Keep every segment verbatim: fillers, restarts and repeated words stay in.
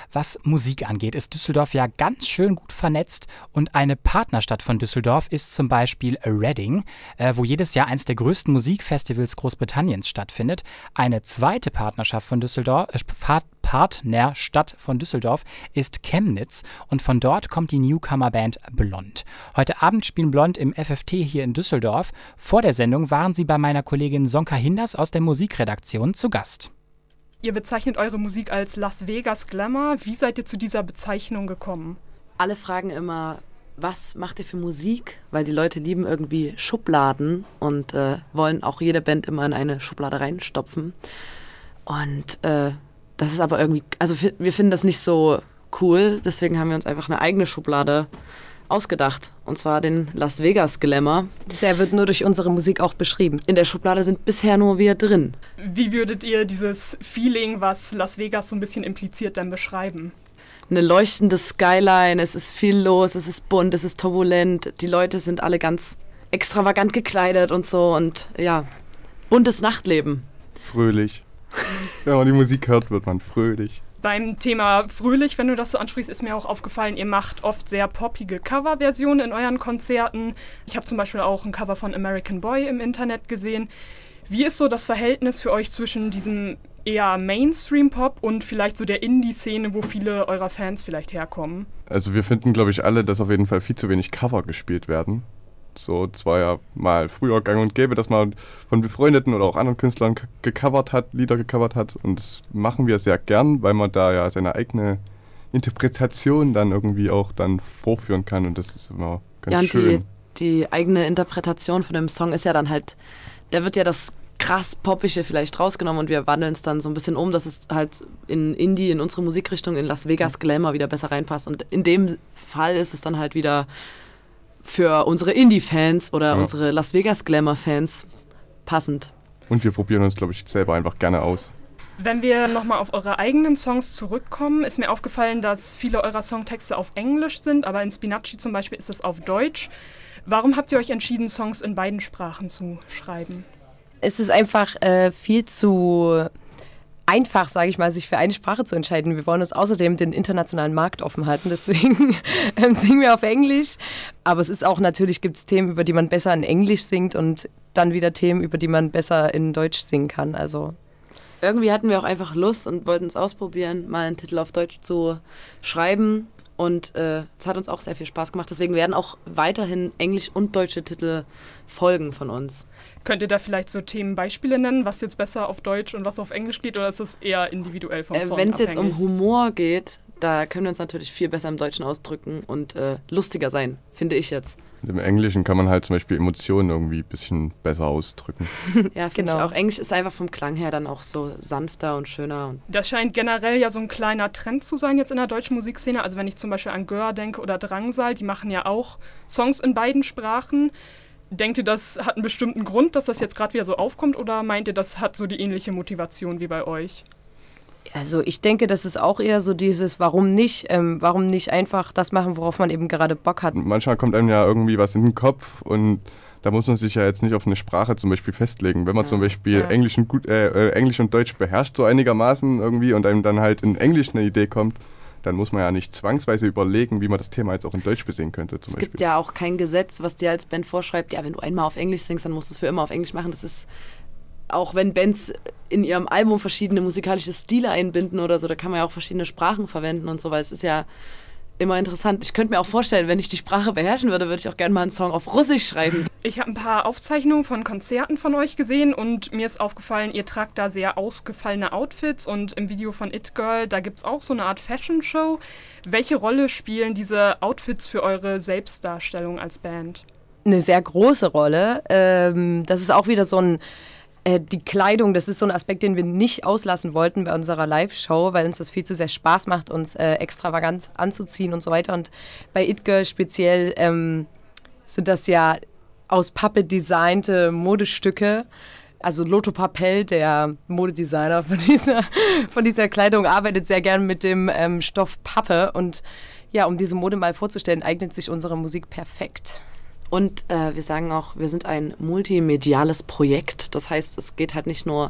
Was Musik angeht, ist Düsseldorf ja ganz schön gut vernetzt und eine Partnerstadt von Düsseldorf ist zum Beispiel Reading, äh, wo jedes Jahr eines der größten Musikfestivals Großbritanniens stattfindet. Eine zweite Partnerschaft von Düsseldorf, äh, Partnerstadt von Düsseldorf ist Chemnitz und von dort kommt die Newcomer-Band Blond. Heute Abend spielen Blond im F F T hier in Düsseldorf. Vor der Sendung waren sie bei meiner Kollegin Sonka Hinders aus der Musikredaktion zu Gast. Ihr bezeichnet eure Musik als Las Vegas Glamour. Wie seid ihr zu dieser Bezeichnung gekommen? Alle fragen immer, was macht ihr für Musik? Weil die Leute lieben irgendwie Schubladen und äh, wollen auch jede Band immer in eine Schublade reinstopfen. Und äh, das ist aber irgendwie, also wir finden das nicht so cool, deswegen haben wir uns einfach eine eigene Schublade ausgedacht, und zwar den Las Vegas Glamour. Der wird nur durch unsere Musik auch beschrieben. In der Schublade sind bisher nur wir drin. Wie würdet ihr dieses Feeling, was Las Vegas so ein bisschen impliziert, dann beschreiben? Eine leuchtende Skyline, es ist viel los, es ist bunt, es ist turbulent, die Leute sind alle ganz extravagant gekleidet und so und ja, buntes Nachtleben. Fröhlich. Wenn man die Musik hört, wird man fröhlich. Beim Thema fröhlich, wenn du das so ansprichst, ist mir auch aufgefallen, ihr macht oft sehr poppige Coverversionen in euren Konzerten. Ich habe zum Beispiel auch ein Cover von American Boy im Internet gesehen. Wie ist so das Verhältnis für euch zwischen diesem eher Mainstream-Pop und vielleicht so der Indie-Szene, wo viele eurer Fans vielleicht herkommen? Also wir finden, glaube ich, alle, dass auf jeden Fall viel zu wenig Cover gespielt werden. So, es war ja mal früher gang und gäbe, dass man von befreundeten oder auch anderen Künstlern k- gecovert hat, Lieder gecovert hat. Und das machen wir sehr gern, weil man da ja seine eigene Interpretation dann irgendwie auch dann vorführen kann. Und das ist immer ganz ja, und schön. Die, die eigene Interpretation von dem Song ist ja dann halt, da wird ja das krass Poppische vielleicht rausgenommen und wir wandeln es dann so ein bisschen um, dass es halt in Indie, in unsere Musikrichtung, in Las Vegas Glamour wieder besser reinpasst. Und in dem Fall ist es dann halt wieder für unsere Indie-Fans oder ja. unsere Las Vegas Glamour-Fans passend. Und wir probieren uns, glaube ich, selber einfach gerne aus. Wenn wir nochmal auf eure eigenen Songs zurückkommen, ist mir aufgefallen, dass viele eurer Songtexte auf Englisch sind, aber in Spinacci zum Beispiel ist es auf Deutsch. Warum habt ihr euch entschieden, Songs in beiden Sprachen zu schreiben? Es ist einfach äh, viel zu einfach, sage ich mal, sich für eine Sprache zu entscheiden. Wir wollen uns außerdem den internationalen Markt offen halten, deswegen ähm, singen wir auf Englisch. Aber es ist auch, natürlich gibt es Themen, über die man besser in Englisch singt und dann wieder Themen, über die man besser in Deutsch singen kann. Also irgendwie hatten wir auch einfach Lust und wollten es ausprobieren, mal einen Titel auf Deutsch zu schreiben. Und äh, es hat uns auch sehr viel Spaß gemacht. Deswegen werden auch weiterhin englisch- und deutsche Titel folgen von uns. Könnt ihr da vielleicht so Themenbeispiele nennen, was jetzt besser auf Deutsch und was auf Englisch geht? Oder ist es eher individuell vom äh, Song Wenn es jetzt abhängig? um Humor geht, da können wir uns natürlich viel besser im Deutschen ausdrücken und äh, lustiger sein, finde ich jetzt. Und im Englischen kann man halt zum Beispiel Emotionen irgendwie ein bisschen besser ausdrücken. Ja, finde Genau. ich auch. Englisch ist einfach vom Klang her dann auch so sanfter und schöner. Das scheint generell ja so ein kleiner Trend zu sein jetzt in der deutschen Musikszene. Also wenn ich zum Beispiel an Göhr denke oder Drangsal, die machen ja auch Songs in beiden Sprachen. Denkt ihr, das hat einen bestimmten Grund, dass das jetzt gerade wieder so aufkommt? Oder meint ihr, das hat so die ähnliche Motivation wie bei euch? Also ich denke, das ist auch eher so dieses, warum nicht, ähm, warum nicht einfach das machen, worauf man eben gerade Bock hat. Manchmal kommt einem ja irgendwie was in den Kopf und da muss man sich ja jetzt nicht auf eine Sprache zum Beispiel festlegen. Wenn man Ja, zum Beispiel ja. Englisch, und gut, äh, Englisch und Deutsch beherrscht so einigermaßen irgendwie und einem dann halt in Englisch eine Idee kommt, dann muss man ja nicht zwangsweise überlegen, wie man das Thema jetzt auch in Deutsch besingen könnte zum Es Beispiel. gibt ja auch kein Gesetz, was dir als Band vorschreibt, ja, wenn du einmal auf Englisch singst, dann musst du es für immer auf Englisch machen. Das ist, auch wenn Bands in ihrem Album verschiedene musikalische Stile einbinden oder so, da kann man ja auch verschiedene Sprachen verwenden und so, weil es ist ja immer interessant. Ich könnte mir auch vorstellen, wenn ich die Sprache beherrschen würde, würde ich auch gerne mal einen Song auf Russisch schreiben. Ich habe ein paar Aufzeichnungen von Konzerten von euch gesehen und mir ist aufgefallen, ihr tragt da sehr ausgefallene Outfits und im Video von It Girl, da gibt es auch so eine Art Fashion-Show. Welche Rolle spielen diese Outfits für eure Selbstdarstellung als Band? Eine sehr große Rolle. Ähm, das ist auch wieder so ein äh, die Kleidung, das ist so ein Aspekt, den wir nicht auslassen wollten bei unserer Live-Show, weil uns das viel zu sehr Spaß macht, uns äh, extravagant anzuziehen und so weiter. Und bei It Girl speziell ähm, sind das ja aus Pappe designte Modestücke. Also Lotto Papel, der Modedesigner von dieser, von dieser Kleidung, arbeitet sehr gern mit dem ähm, Stoff Pappe. Und ja, um diese Mode mal vorzustellen, eignet sich unsere Musik perfekt. Und äh, wir sagen auch, wir sind ein multimediales Projekt. Das heißt, es geht halt nicht nur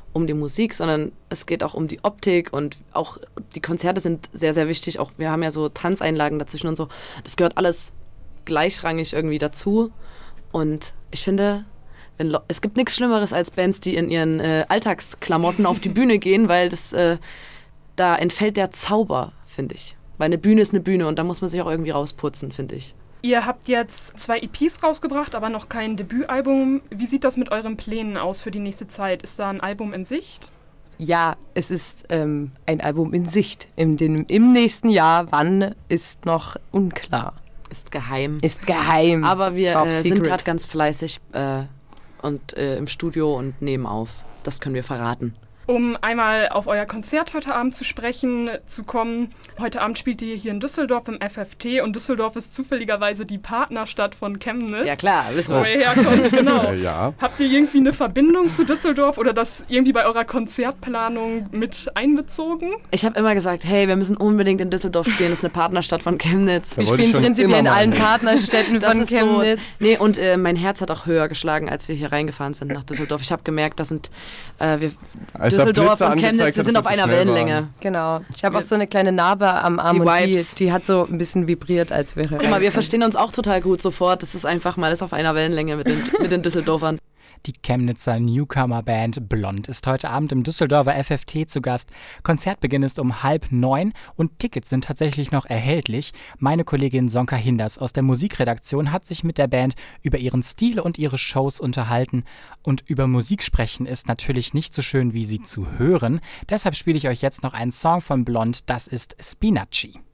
um die Musik, sondern es geht auch um die Optik und auch die Konzerte sind sehr, sehr wichtig. Auch wir haben ja so Tanzeinlagen dazwischen und so. Das gehört alles gleichrangig irgendwie dazu. Und ich finde, wenn Le- es gibt nichts Schlimmeres als Bands, die in ihren äh, Alltagsklamotten auf die Bühne gehen, weil das, äh, da entfällt der Zauber, finde ich. Weil eine Bühne ist eine Bühne und da muss man sich auch irgendwie rausputzen, finde ich. Ihr habt jetzt zwei E Ps rausgebracht, aber noch kein Debütalbum. Wie sieht das mit euren Plänen aus für die nächste Zeit? Ist da ein Album in Sicht? Ja, es ist ähm, ein Album in Sicht. Im, den, Im nächsten Jahr, wann, ist noch unklar. Ist geheim. Ist geheim. Aber wir Top äh, sind secret. gerade ganz fleißig äh, und äh, im Studio und nehmen auf. Das können wir verraten. Um einmal auf euer Konzert heute Abend zu sprechen zu kommen. Heute Abend spielt ihr hier in Düsseldorf im F F T und Düsseldorf ist zufälligerweise die Partnerstadt von Chemnitz. Ja klar, wissen Wo wir. ihr herkommt, genau. Äh, ja. Habt ihr irgendwie eine Verbindung zu Düsseldorf oder das irgendwie bei eurer Konzertplanung mit einbezogen? Ich habe immer gesagt, hey, wir müssen unbedingt in Düsseldorf spielen. Das ist eine Partnerstadt von Chemnitz. Da Wir wollte ich spielen schon prinzipiell in immer mal allen hin. Partnerstädten Das von ist Chemnitz. So, nee, und äh, mein Herz hat auch höher geschlagen, als wir hier reingefahren sind nach Düsseldorf. Ich habe gemerkt, das sind äh, wir, Als der Düsseldorf Blitzer und angezeigt Chemnitz, wir hat, sind dass auf wir einer zu schnell Wellenlänge. Genau. Ich habe auch so eine kleine Narbe am Arm Die und die, Vibes. die hat so ein bisschen vibriert, als wäre. Guck mal, wir verstehen uns auch total gut sofort. Das ist einfach mal alles auf einer Wellenlänge mit den, mit den Düsseldorfern. Die Chemnitzer Newcomer-Band Blond ist heute Abend im Düsseldorfer F F T zu Gast. Konzertbeginn ist um halb neun und Tickets sind tatsächlich noch erhältlich. Meine Kollegin Sonka Hinders aus der Musikredaktion hat sich mit der Band über ihren Stil und ihre Shows unterhalten. Und über Musik sprechen ist natürlich nicht so schön, wie sie zu hören. Deshalb spiele ich euch jetzt noch einen Song von Blond, das ist Spinacci.